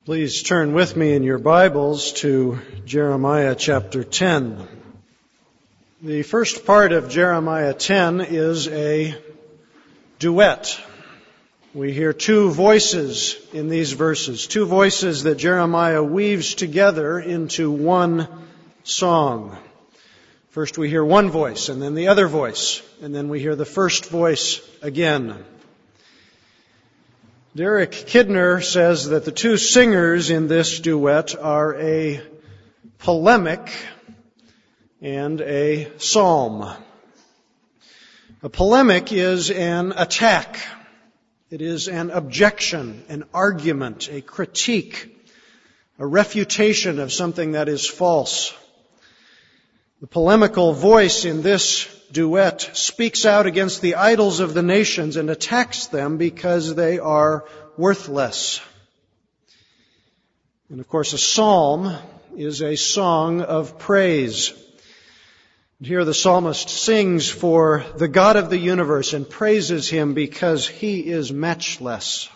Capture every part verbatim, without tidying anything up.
Please turn with me in your Bibles to Jeremiah chapter ten. The first part of Jeremiah ten is a duet. We hear two voices in these verses, two voices that Jeremiah weaves together into one song. First we hear one voice, and then the other voice, and then we hear the first voice again. Derek Kidner says that the two singers in this duet are a polemic and a psalm. A polemic is an attack. It is an objection, an argument, a critique, a refutation of something that is false. The polemical voice in this duet speaks out against the idols of the nations and attacks them because they are worthless. And of course, a psalm is a song of praise. And here the psalmist sings for the God of the universe and praises Him because He is matchless.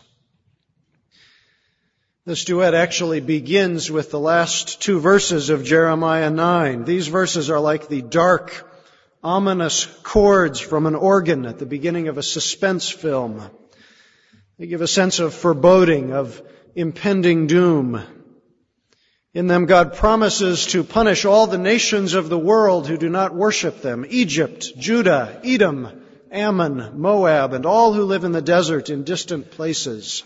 This duet actually begins with the last two verses of Jeremiah nine. These verses are like the dark, ominous chords from an organ at the beginning of a suspense film. They give a sense of foreboding, of impending doom. In them, God promises to punish all the nations of the world who do not worship them: Egypt, Judah, Edom, Ammon, Moab, and all who live in the desert in distant places.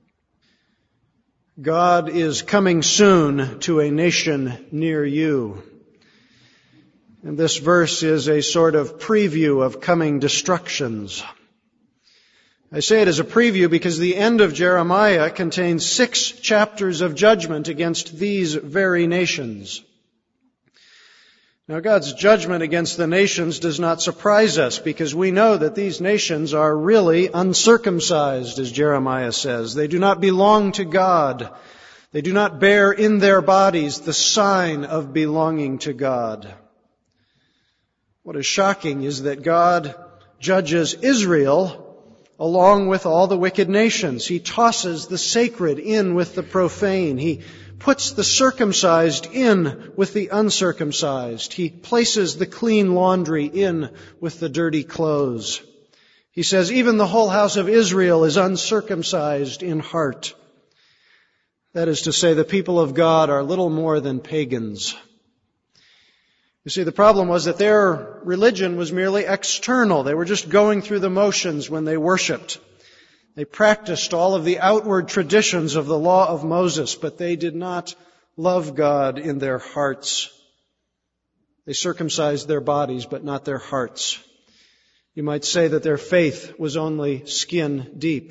God is coming soon to a nation near you. And this verse is a sort of preview of coming destructions. I say it as a preview because the end of Jeremiah contains six chapters of judgment against these very nations. Now, God's judgment against the nations does not surprise us because we know that these nations are really uncircumcised, as Jeremiah says. They do not belong to God. They do not bear in their bodies the sign of belonging to God. What is shocking is that God judges Israel along with all the wicked nations. He tosses the sacred in with the profane. He puts the circumcised in with the uncircumcised. He places the clean laundry in with the dirty clothes. He says, even the whole house of Israel is uncircumcised in heart. That is to say, the people of God are little more than pagans. You see, the problem was that their religion was merely external. They were just going through the motions when they worshiped. They practiced all of the outward traditions of the law of Moses, but they did not love God in their hearts. They circumcised their bodies, but not their hearts. You might say that their faith was only skin deep.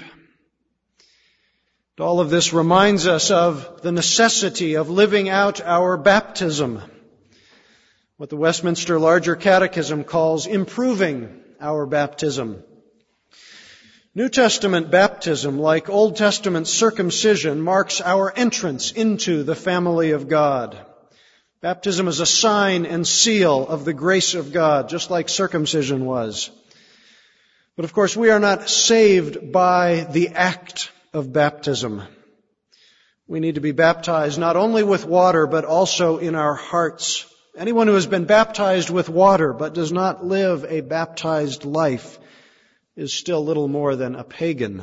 All of this reminds us of the necessity of living out our baptism, what the Westminster Larger Catechism calls improving our baptism. New Testament baptism, like Old Testament circumcision, marks our entrance into the family of God. Baptism is a sign and seal of the grace of God, just like circumcision was. But of course, we are not saved by the act of baptism. We need to be baptized not only with water, but also in our hearts. Anyone who has been baptized with water but does not live a baptized life is still little more than a pagan.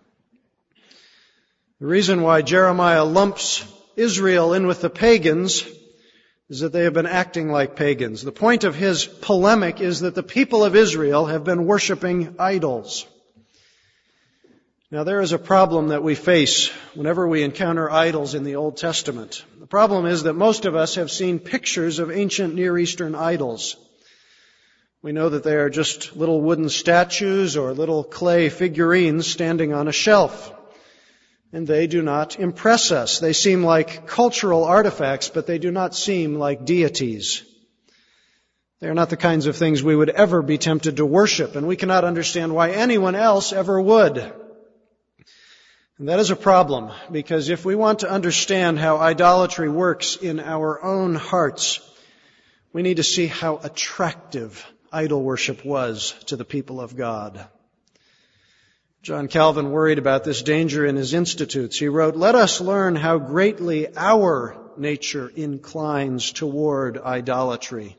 The reason why Jeremiah lumps Israel in with the pagans is that they have been acting like pagans. The point of his polemic is that the people of Israel have been worshiping idols. Now, there is a problem that we face whenever we encounter idols in the Old Testament. The problem is that most of us have seen pictures of ancient Near Eastern idols. We know that they are just little wooden statues or little clay figurines standing on a shelf. And they do not impress us. They seem like cultural artifacts, but they do not seem like deities. They are not the kinds of things we would ever be tempted to worship, and we cannot understand why anyone else ever would. And that is a problem, because if we want to understand how idolatry works in our own hearts, we need to see how attractive idol worship was to the people of God. John Calvin worried about this danger in his Institutes. He wrote, "Let us learn how greatly our nature inclines toward idolatry.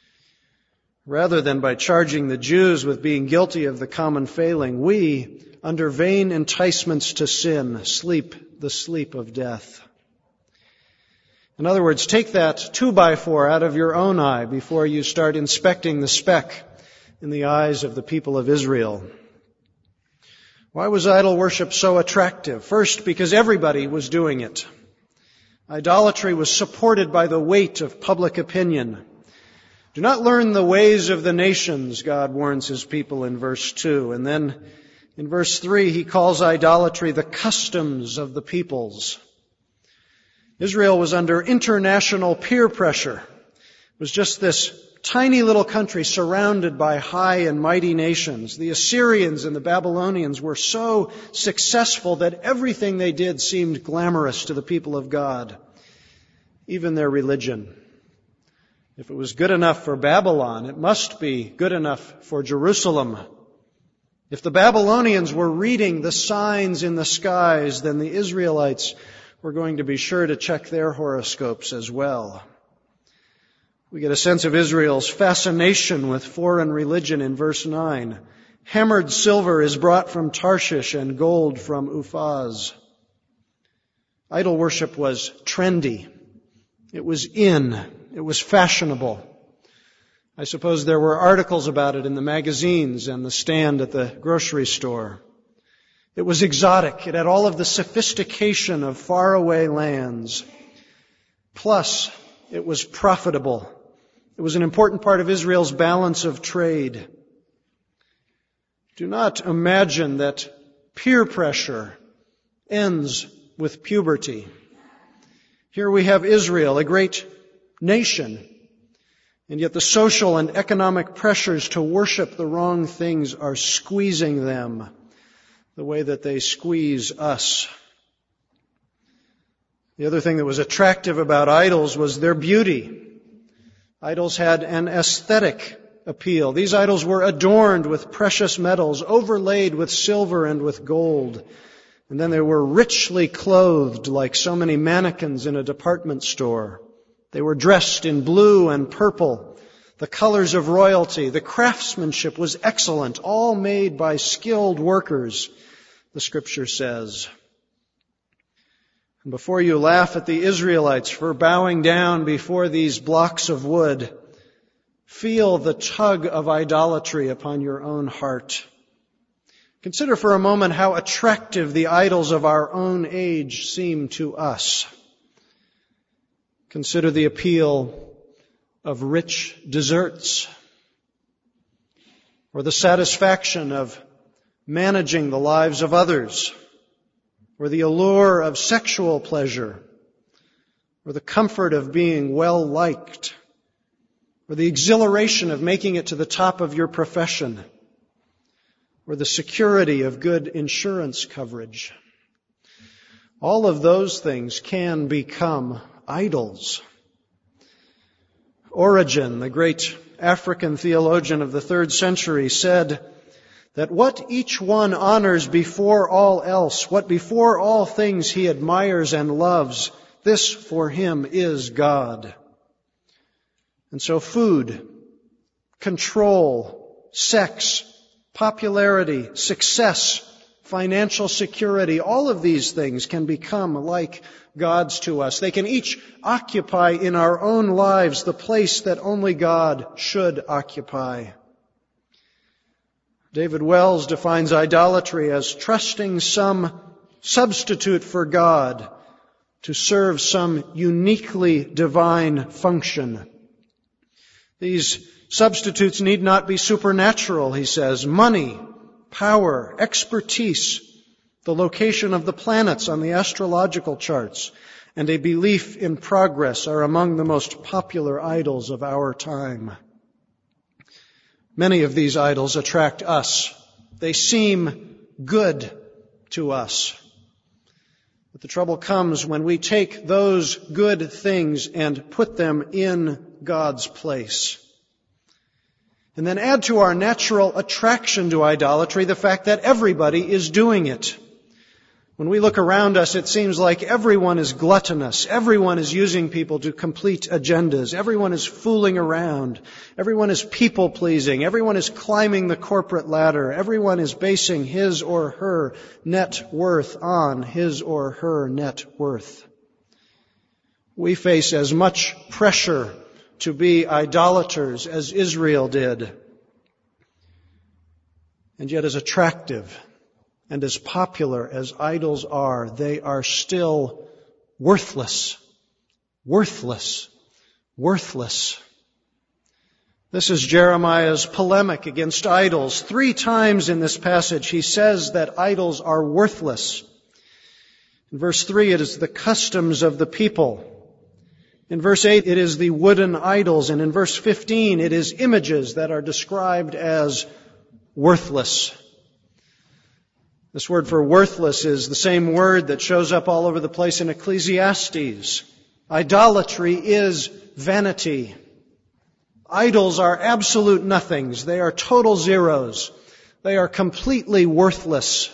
Rather than by charging the Jews with being guilty of the common failing, we, under vain enticements to sin, sleep the sleep of death." In other words, take that two by four out of your own eye before you start inspecting the speck in the eyes of the people of Israel. Why was idol worship so attractive? First, because everybody was doing it. Idolatry was supported by the weight of public opinion. Do not learn the ways of the nations, God warns his people in verse two. And then in verse three, he calls idolatry the customs of the peoples. Israel was under international peer pressure. It was just this tiny little country surrounded by high and mighty nations. The Assyrians and the Babylonians were so successful that everything they did seemed glamorous to the people of God, even their religion. If it was good enough for Babylon, it must be good enough for Jerusalem. If the Babylonians were reading the signs in the skies, then the Israelites were going to be sure to check their horoscopes as well. We get a sense of Israel's fascination with foreign religion in verse nine. Hammered silver is brought from Tarshish and gold from Uphaz. Idol worship was trendy. It was in. It was fashionable. I suppose there were articles about it in the magazines and the stand at the grocery store. It was exotic. It had all of the sophistication of faraway lands. Plus, it was profitable. It was an important part of Israel's balance of trade. Do not imagine that peer pressure ends with puberty. Here we have Israel, a great nation, and yet the social and economic pressures to worship the wrong things are squeezing them the way that they squeeze us. The other thing that was attractive about idols was their beauty. Idols had an aesthetic appeal. These idols were adorned with precious metals, overlaid with silver and with gold. And then they were richly clothed like so many mannequins in a department store. They were dressed in blue and purple, the colors of royalty. The craftsmanship was excellent, all made by skilled workers, the Scripture says. And before you laugh at the Israelites for bowing down before these blocks of wood, feel the tug of idolatry upon your own heart. Consider for a moment how attractive the idols of our own age seem to us. Consider the appeal of rich desserts, or the satisfaction of managing the lives of others, or the allure of sexual pleasure, or the comfort of being well-liked, or the exhilaration of making it to the top of your profession, or the security of good insurance coverage. All of those things can become idols. Origen, the great African theologian of the third century, said that what each one honors before all else, what before all things he admires and loves, this for him is God. And so food, control, sex, popularity, success, financial security, all of these things can become like gods to us. They can each occupy in our own lives the place that only God should occupy. David Wells defines idolatry as trusting some substitute for God to serve some uniquely divine function. These substitutes need not be supernatural, he says. Money, power, expertise, the location of the planets on the astrological charts, and a belief in progress are among the most popular idols of our time. Many of these idols attract us. They seem good to us. But the trouble comes when we take those good things and put them in God's place. And then add to our natural attraction to idolatry the fact that everybody is doing it. When we look around us, it seems like everyone is gluttonous. Everyone is using people to complete agendas. Everyone is fooling around. Everyone is people-pleasing. Everyone is climbing the corporate ladder. Everyone is basing his or her net worth on his or her net worth. We face as much pressure to be idolaters as Israel did. And yet as attractive and as popular as idols are, they are still worthless, worthless, worthless. This is Jeremiah's polemic against idols. Three times in this passage he says that idols are worthless. In verse three, it is the customs of the people. In verse eight, it is the wooden idols. And in verse fifteen, it is images that are described as worthless. This word for worthless is the same word that shows up all over the place in Ecclesiastes. Idolatry is vanity. Idols are absolute nothings. They are total zeros. They are completely worthless.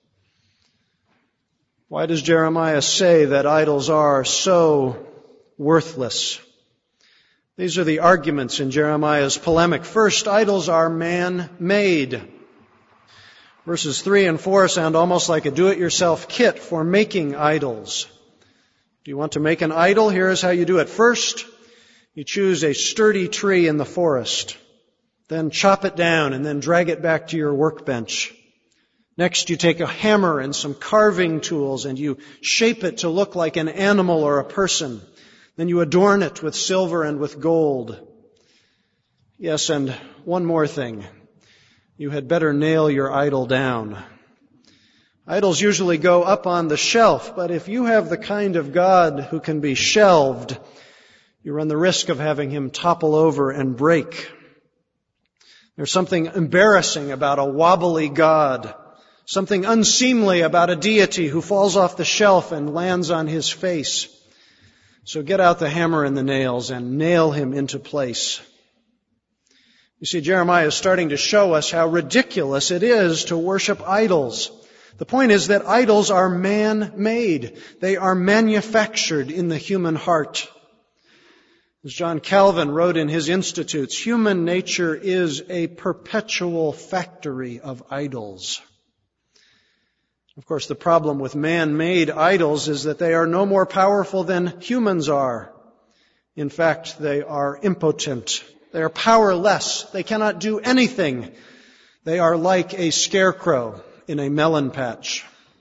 Why does Jeremiah say that idols are so worthless? These are the arguments in Jeremiah's polemic. First, idols are man-made. Verses three and four sound almost like a do-it-yourself kit for making idols. Do you want to make an idol? Here is how you do it. First, you choose a sturdy tree in the forest. Then chop it down and then drag it back to your workbench. Next, you take a hammer and some carving tools and you shape it to look like an animal or a person. Then you adorn it with silver and with gold. Yes, and one more thing. You had better nail your idol down. Idols usually go up on the shelf, but if you have the kind of God who can be shelved, you run the risk of having him topple over and break. There's something embarrassing about a wobbly God, something unseemly about a deity who falls off the shelf and lands on his face. So get out the hammer and the nails and nail him into place. You see, Jeremiah is starting to show us how ridiculous it is to worship idols. The point is that idols are man-made. They are manufactured in the human heart. As John Calvin wrote in his Institutes, human nature is a perpetual factory of idols. Of course, the problem with man-made idols is that they are no more powerful than humans are. In fact, they are impotent. They are powerless. They cannot do anything. They are like a scarecrow in a melon patch.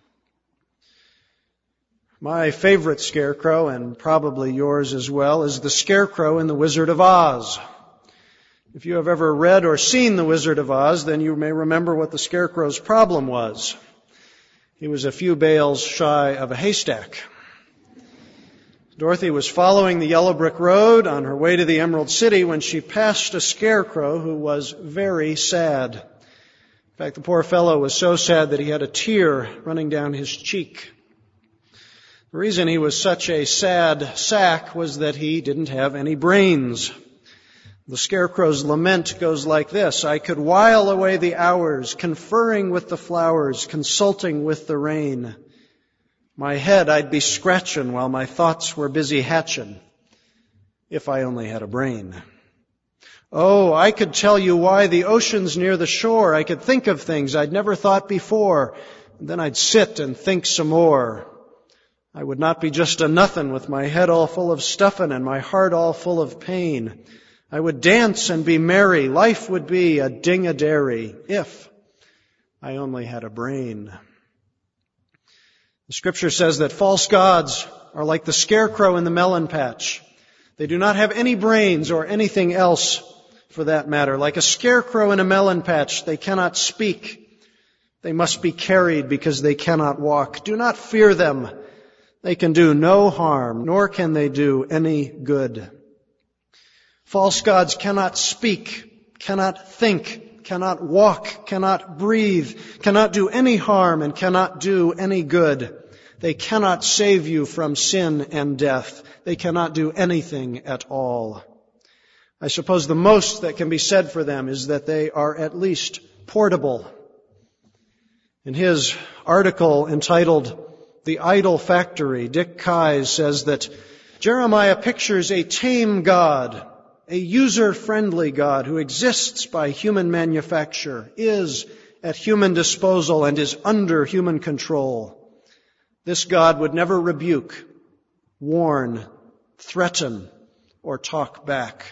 My favorite scarecrow, and probably yours as well, is the scarecrow in The Wizard of Oz. If you have ever read or seen The Wizard of Oz, then you may remember what the scarecrow's problem was. He was a few bales shy of a haystack. Dorothy was following the yellow brick road on her way to the Emerald City when she passed a scarecrow who was very sad. In fact, the poor fellow was so sad that he had a tear running down his cheek. The reason he was such a sad sack was that he didn't have any brains. The scarecrow's lament goes like this: I could while away the hours, conferring with the flowers, consulting with the rain. My head I'd be scratching while my thoughts were busy hatching, if I only had a brain. Oh, I could tell you why the ocean's near the shore. I could think of things I'd never thought before, and then I'd sit and think some more. I would not be just a nothin' with my head all full of stuffin' and my heart all full of pain. I would dance and be merry. Life would be a ding-a-dairy if I only had a brain. The Scripture says that false gods are like the scarecrow in the melon patch. They do not have any brains or anything else for that matter. Like a scarecrow in a melon patch, they cannot speak. They must be carried because they cannot walk. Do not fear them. They can do no harm, nor can they do any good. False gods cannot speak, cannot think, cannot walk, cannot breathe, cannot do any harm, and cannot do any good. They cannot save you from sin and death. They cannot do anything at all. I suppose the most that can be said for them is that they are at least portable. In his article entitled The Idol Factory, Dick Keyes says that Jeremiah pictures a tame God, a user-friendly God who exists by human manufacture, is at human disposal, and is under human control. This God would never rebuke, warn, threaten, or talk back.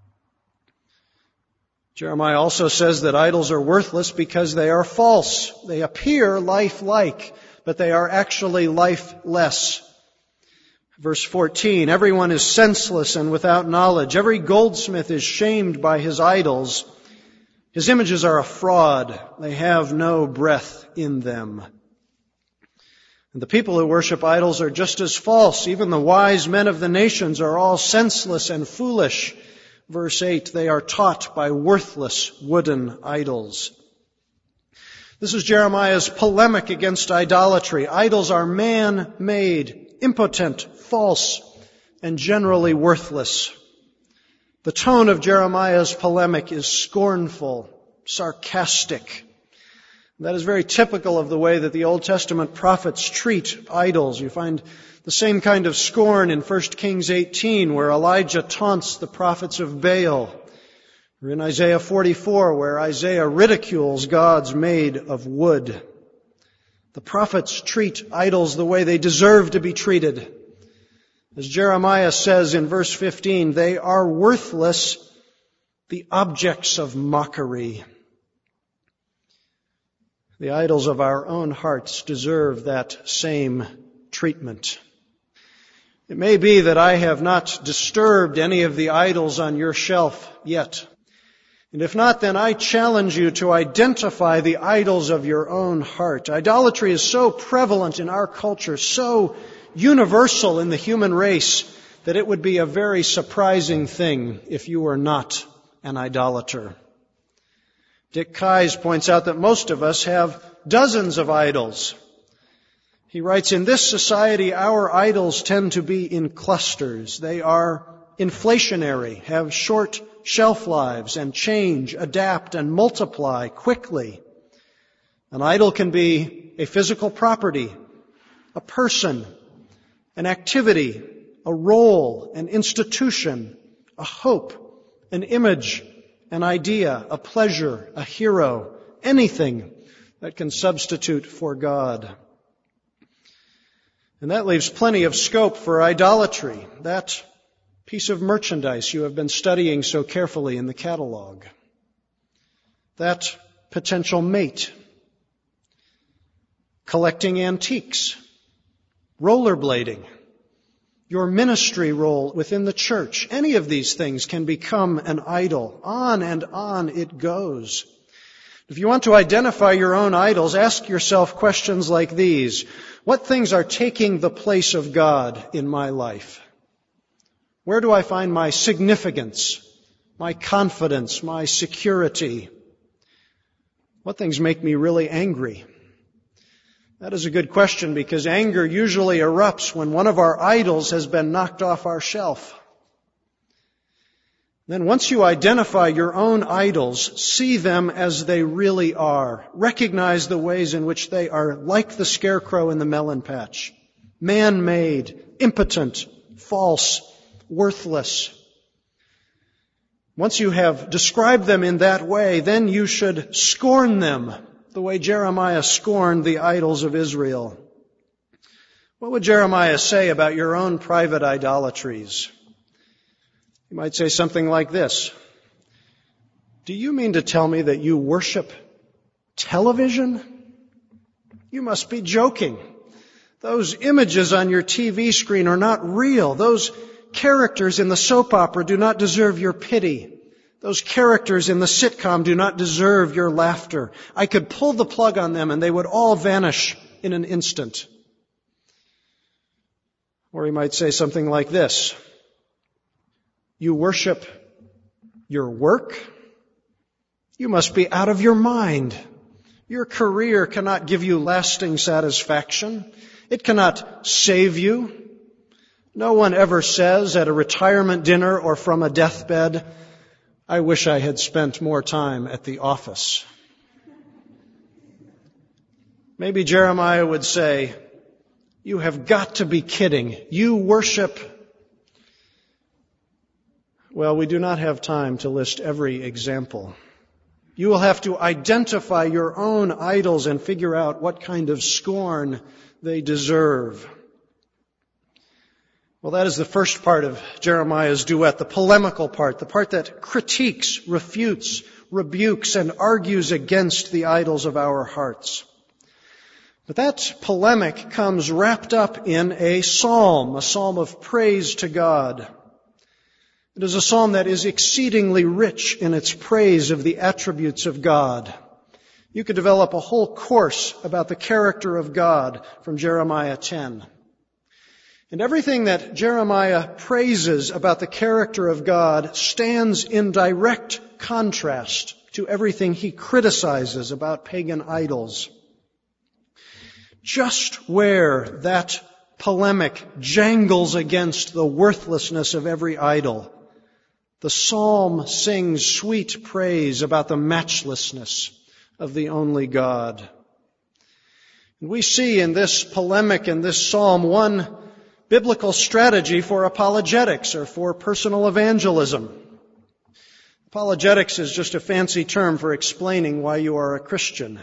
Jeremiah also says that idols are worthless because they are false. They appear lifelike, but they are actually lifeless. Verse fourteen, everyone is senseless and without knowledge. Every goldsmith is shamed by his idols. His images are a fraud. They have no breath in them. And the people who worship idols are just as false. Even the wise men of the nations are all senseless and foolish. Verse eight, they are taught by worthless wooden idols. This is Jeremiah's polemic against idolatry. Idols are man-made, impotent, false, and generally worthless. The tone of Jeremiah's polemic is scornful, sarcastic. That is very typical of the way that the Old Testament prophets treat idols. You find the same kind of scorn in First Kings eighteen, where Elijah taunts the prophets of Baal, or in Isaiah forty-four, where Isaiah ridicules gods made of wood. The prophets treat idols the way they deserve to be treated. As Jeremiah says in verse fifteen, they are worthless, the objects of mockery. The idols of our own hearts deserve that same treatment. It may be that I have not disturbed any of the idols on your shelf yet. And if not, then I challenge you to identify the idols of your own heart. Idolatry is so prevalent in our culture, so universal in the human race, that it would be a very surprising thing if you were not an idolater. Dick Keyes points out that most of us have dozens of idols. He writes, in this society, our idols tend to be in clusters. They are inflationary, have short shelf lives, and change, adapt, and multiply quickly. An idol can be a physical property, a person, an activity, a role, an institution, a hope, an image, an idea, a pleasure, a hero, anything that can substitute for God. And that leaves plenty of scope for idolatry, that piece of merchandise you have been studying so carefully in the catalog, that potential mate, collecting antiques, rollerblading, your ministry role within the church. Any of these things can become an idol. On and on it goes. If you want to identify your own idols, ask yourself questions like these. What things are taking the place of God in my life? Where do I find my significance, my confidence, my security? What things make me really angry? That is a good question, because anger usually erupts when one of our idols has been knocked off our shelf. Then once you identify your own idols, see them as they really are. Recognize the ways in which they are like the scarecrow in the melon patch. Man-made, impotent, false, worthless. Once you have described them in that way, then you should scorn them, the way Jeremiah scorned the idols of Israel. What would Jeremiah say about your own private idolatries? You might say something like this. Do you mean to tell me that you worship television? You must be joking. Those images on your T V screen are not real. Those characters in the soap opera do not deserve your pity. Those characters in the sitcom do not deserve your laughter. I could pull the plug on them and they would all vanish in an instant. Or he might say something like this. You worship your work? You must be out of your mind. Your career cannot give you lasting satisfaction. It cannot save you. No one ever says at a retirement dinner or from a deathbed, I wish I had spent more time at the office. Maybe Jeremiah would say, you have got to be kidding. You worship. Well, we do not have time to list every example. You will have to identify your own idols and figure out what kind of scorn they deserve. Well, that is the first part of Jeremiah's duet, the polemical part, the part that critiques, refutes, rebukes, and argues against the idols of our hearts. But that polemic comes wrapped up in a psalm, a psalm of praise to God. It is a psalm that is exceedingly rich in its praise of the attributes of God. You could develop a whole course about the character of God from Jeremiah ten. And everything that Jeremiah praises about the character of God stands in direct contrast to everything he criticizes about pagan idols. Just where that polemic jangles against the worthlessness of every idol, the psalm sings sweet praise about the matchlessness of the only God. And we see in this polemic, in this psalm, one biblical strategy for apologetics or for personal evangelism. Apologetics is just a fancy term for explaining why you are a Christian.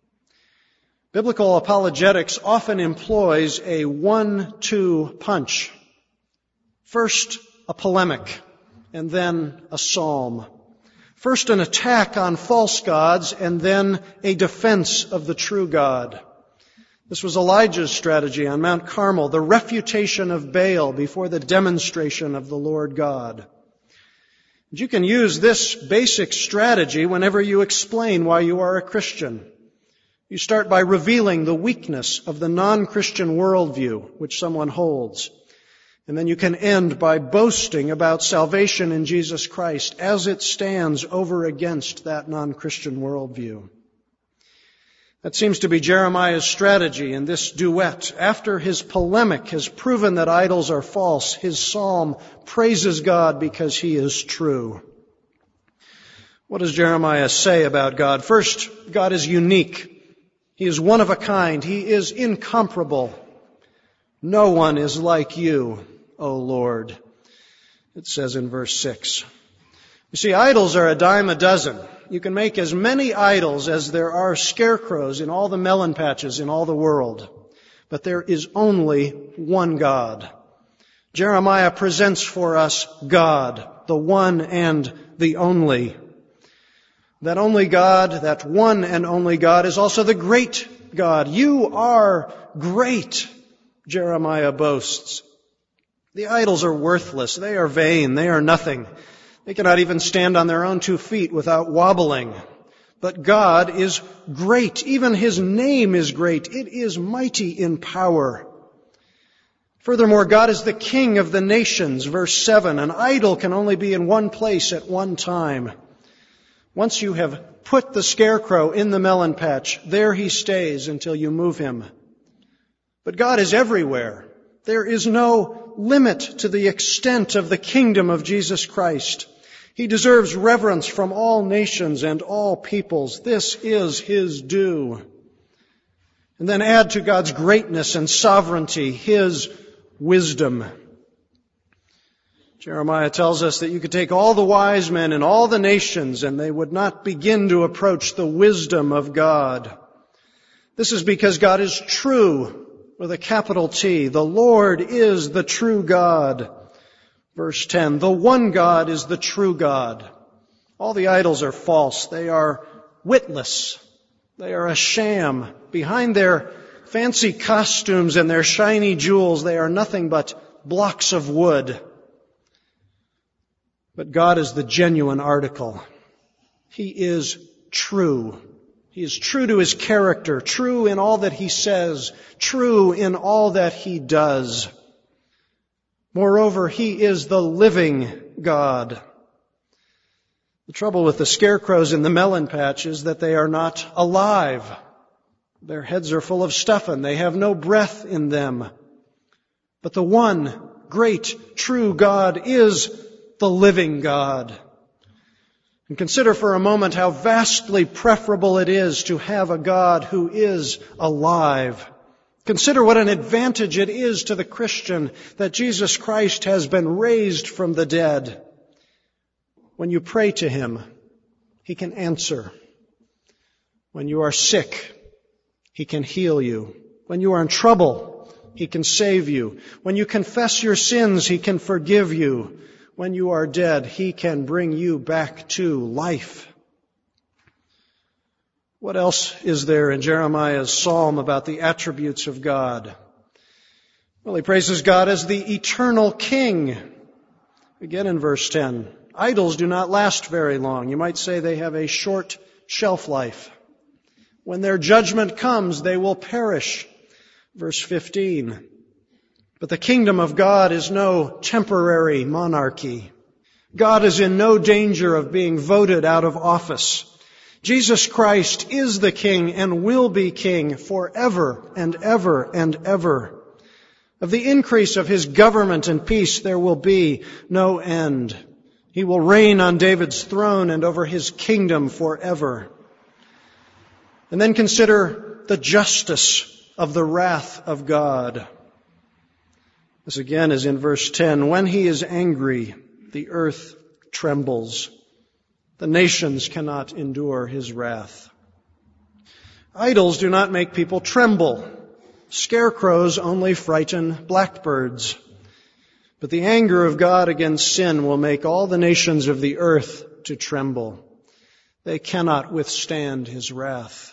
Biblical apologetics often employs a one two punch. First, a polemic, and then a psalm. First, an attack on false gods, and then a defense of the true God. This was Elijah's strategy on Mount Carmel, the refutation of Baal before the demonstration of the Lord God. And you can use this basic strategy whenever you explain why you are a Christian. You start by revealing the weakness of the non-Christian worldview which someone holds. And then you can end by boasting about salvation in Jesus Christ as it stands over against that non-Christian worldview. That seems to be Jeremiah's strategy in this duet. After his polemic has proven that idols are false, his psalm praises God because he is true. What does Jeremiah say about God? First, God is unique. He is one of a kind. He is incomparable. No one is like you, O Lord, it says in verse six. You see, idols are a dime a dozen. You can make as many idols as there are scarecrows in all the melon patches in all the world. But there is only one God. Jeremiah presents for us God, the one and the only. That only God, that one and only God, is also the great God. You are great, Jeremiah boasts. The idols are worthless. They are vain. They are nothing. They cannot even stand on their own two feet without wobbling. But God is great. Even His name is great. It is mighty in power. Furthermore, God is the King of the nations. Verse seven, an idol can only be in one place at one time. Once you have put the scarecrow in the melon patch, there he stays until you move him. But God is everywhere. There is no limit to the extent of the kingdom of Jesus Christ. He deserves reverence from all nations and all peoples. This is His due. And then add to God's greatness and sovereignty His wisdom. Jeremiah tells us that you could take all the wise men in all the nations and they would not begin to approach the wisdom of God. This is because God is true with a capital T. The Lord is the true God. Verse ten, the one God is the true God. All the idols are false. They are witless. They are a sham. Behind their fancy costumes and their shiny jewels, they are nothing but blocks of wood. But God is the genuine article. He is true. He is true to His character, true in all that He says, true in all that He does. Moreover, He is the living God. The trouble with the scarecrows in the melon patch is that they are not alive. Their heads are full of stuff and they have no breath in them. But the one great, true God is the living God. And consider for a moment how vastly preferable it is to have a God who is alive. Consider what an advantage it is to the Christian that Jesus Christ has been raised from the dead. When you pray to Him, He can answer. When you are sick, He can heal you. When you are in trouble, He can save you. When you confess your sins, He can forgive you. When you are dead, He can bring you back to life. What else is there in Jeremiah's psalm about the attributes of God? Well, he praises God as the eternal King. Again in verse ten, idols do not last very long. You might say they have a short shelf life. When their judgment comes, they will perish. Verse fifteen, but the kingdom of God is no temporary monarchy. God is in no danger of being voted out of office. Jesus Christ is the King and will be King forever and ever and ever. Of the increase of His government and peace there will be no end. He will reign on David's throne and over His kingdom forever. And then consider the justice of the wrath of God. This again is in verse ten. When He is angry, the earth trembles. The nations cannot endure His wrath. Idols do not make people tremble. Scarecrows only frighten blackbirds. But the anger of God against sin will make all the nations of the earth to tremble. They cannot withstand His wrath.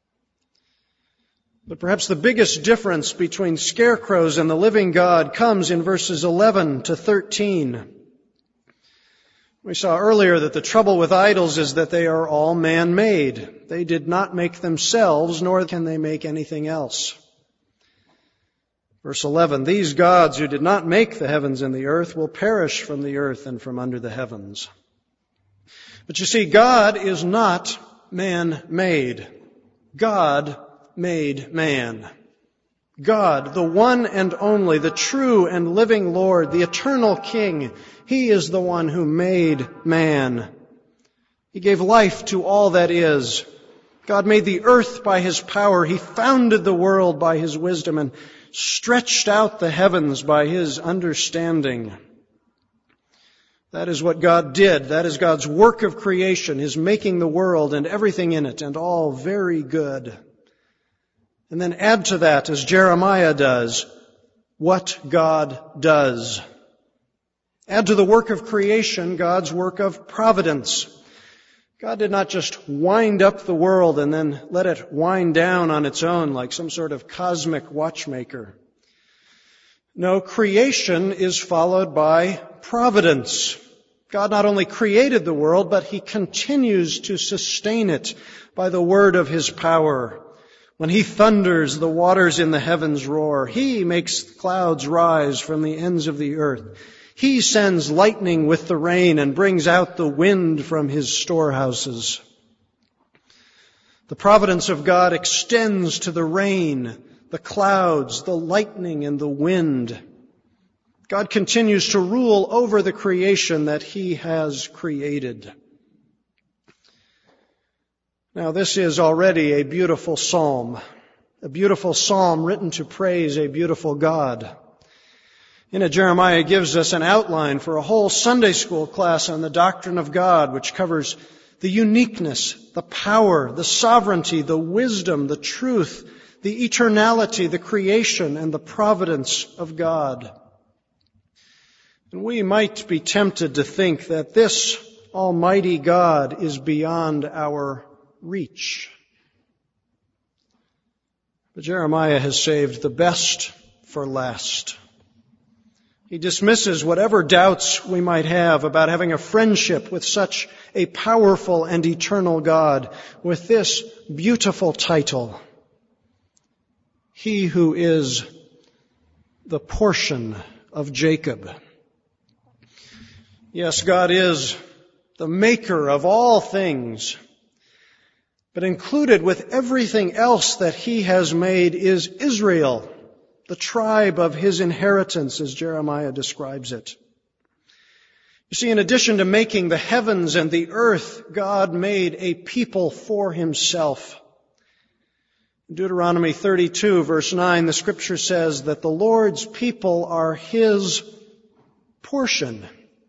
But perhaps the biggest difference between scarecrows and the living God comes in verses eleven to thirteen. We saw earlier that the trouble with idols is that they are all man-made. They did not make themselves, nor can they make anything else. Verse eleven, these gods who did not make the heavens and the earth will perish from the earth and from under the heavens. But you see, God is not man-made. God made man. God, the one and only, the true and living Lord, the eternal King, He is the one who made man. He gave life to all that is. God made the earth by His power. He founded the world by His wisdom and stretched out the heavens by His understanding. That is what God did. That is God's work of creation, His making the world and everything in it, and all very good. And then add to that, as Jeremiah does, what God does. Add to the work of creation God's work of providence. God did not just wind up the world and then let it wind down on its own like some sort of cosmic watchmaker. No, creation is followed by providence. God not only created the world, but He continues to sustain it by the word of His power. When He thunders, the waters in the heavens roar. He makes clouds rise from the ends of the earth. He sends lightning with the rain and brings out the wind from His storehouses. The providence of God extends to the rain, the clouds, the lightning, and the wind. God continues to rule over the creation that He has created. Now, this is already a beautiful psalm, a beautiful psalm written to praise a beautiful God. In it, Jeremiah gives us an outline for a whole Sunday school class on the doctrine of God, which covers the uniqueness, the power, the sovereignty, the wisdom, the truth, the eternality, the creation, and the providence of God. And we might be tempted to think that this Almighty God is beyond our reach. But Jeremiah has saved the best for last. He dismisses whatever doubts we might have about having a friendship with such a powerful and eternal God with this beautiful title: He who is the portion of Jacob. Yes, God is the maker of all things. But included with everything else that He has made is Israel, the tribe of His inheritance, as Jeremiah describes it. You see, in addition to making the heavens and the earth, God made a people for himself. In Deuteronomy thirty-two, verse nine, the scripture says that the Lord's people are his portion.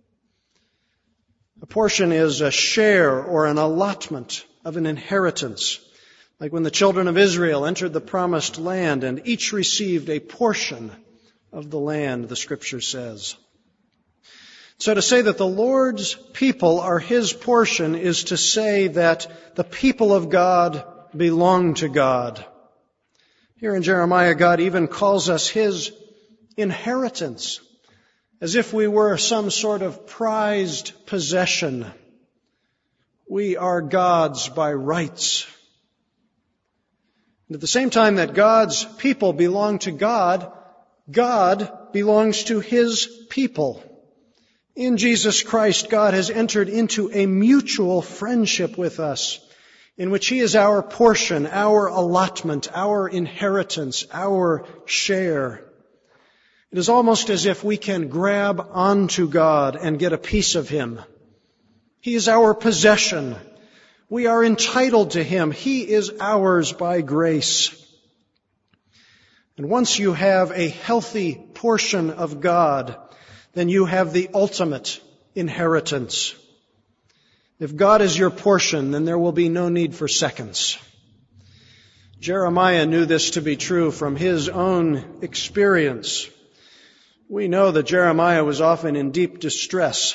A portion is a share or an allotment of an inheritance. Like when the children of Israel entered the promised land and each received a portion of the land, the scripture says. So to say that the Lord's people are his portion is to say that the people of God belong to God. Here in Jeremiah, God even calls us his inheritance, as if we were some sort of prized possession. We are God's by rights. And at the same time that God's people belong to God, God belongs to his people. In Jesus Christ, God has entered into a mutual friendship with us, in which he is our portion, our allotment, our inheritance, our share. It is almost as if we can grab onto God and get a piece of him. He is our possession. We are entitled to him. He is ours by grace. And once you have a healthy portion of God, then you have the ultimate inheritance. If God is your portion, then there will be no need for seconds. Jeremiah knew this to be true from his own experience. We know that Jeremiah was often in deep distress.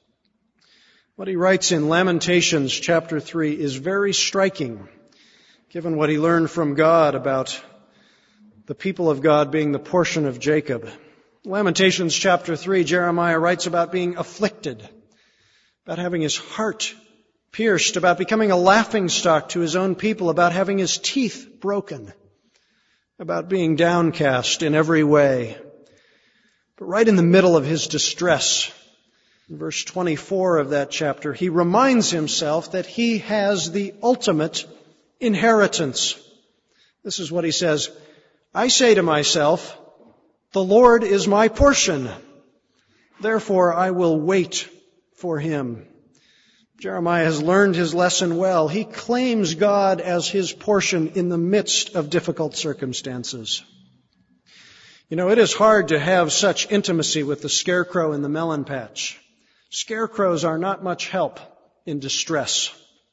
What he writes in Lamentations chapter three is very striking, given what he learned from God about the people of God being the portion of Jacob. Lamentations chapter three, Jeremiah writes about being afflicted, about having his heart pierced, about becoming a laughingstock to his own people, about having his teeth broken, about being downcast in every way. But right in the middle of his distress, in verse twenty-four of that chapter, he reminds himself that he has the ultimate inheritance. This is what he says, I say to myself, the Lord is my portion. Therefore I will wait for him. Jeremiah has learned his lesson well. He claims God as his portion in the midst of difficult circumstances. You know, it is hard to have such intimacy with the scarecrow in the melon patch. Scarecrows are not much help in distress.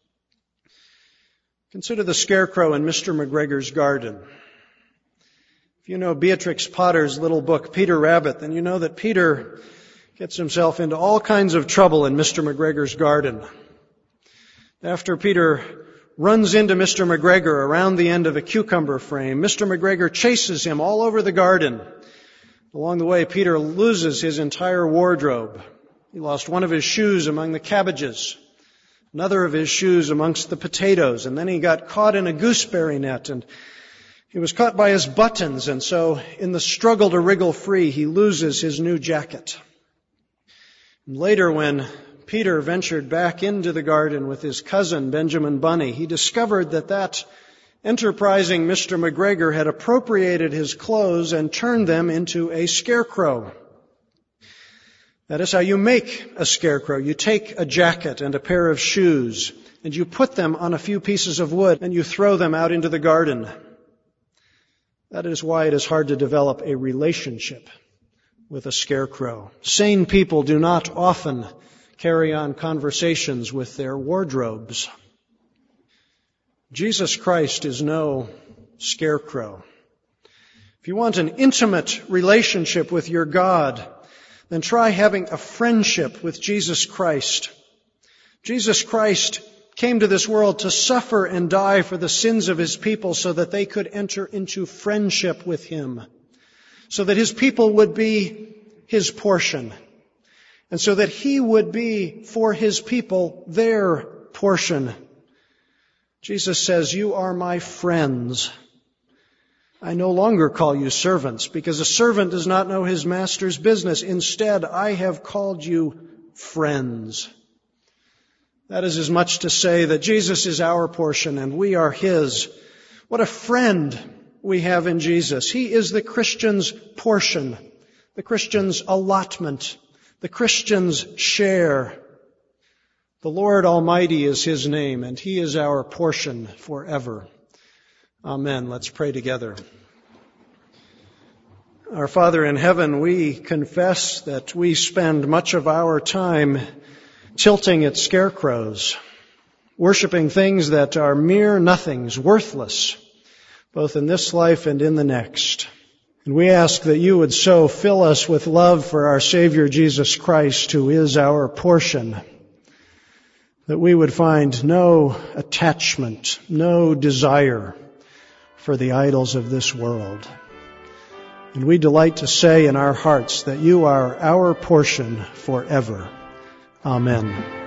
Consider the scarecrow in Mister McGregor's garden. If you know Beatrix Potter's little book, Peter Rabbit, then you know that Peter gets himself into all kinds of trouble in Mister McGregor's garden. After Peter runs into Mister McGregor around the end of a cucumber frame, Mister McGregor chases him all over the garden. Along the way, Peter loses his entire wardrobe. He lost one of his shoes among the cabbages, another of his shoes amongst the potatoes, and then he got caught in a gooseberry net, and he was caught by his buttons, and so in the struggle to wriggle free, he loses his new jacket. And later, when Peter ventured back into the garden with his cousin, Benjamin Bunny, he discovered that that enterprising Mister McGregor had appropriated his clothes and turned them into a scarecrow. That is how you make a scarecrow. You take a jacket and a pair of shoes, and you put them on a few pieces of wood, and you throw them out into the garden. That is why it is hard to develop a relationship with a scarecrow. Sane people do not often carry on conversations with their wardrobes. Jesus Christ is no scarecrow. If you want an intimate relationship with your God, then try having a friendship with Jesus Christ. Jesus Christ came to this world to suffer and die for the sins of his people so that they could enter into friendship with him, so that his people would be his portion, and so that he would be for his people their portion. Jesus says, you are my friends. I no longer call you servants, because a servant does not know his master's business. Instead, I have called you friends. That is as much to say that Jesus is our portion and we are his. What a friend we have in Jesus. He is the Christian's portion, the Christian's allotment, the Christians share. The Lord Almighty is His name, and He is our portion forever. Amen. Let's pray together. Our Father in heaven, we confess that we spend much of our time tilting at scarecrows, worshiping things that are mere nothings, worthless, both in this life and in the next. And we ask that you would so fill us with love for our Savior Jesus Christ, who is our portion, that we would find no attachment, no desire for the idols of this world. And we delight to say in our hearts that you are our portion forever. Amen.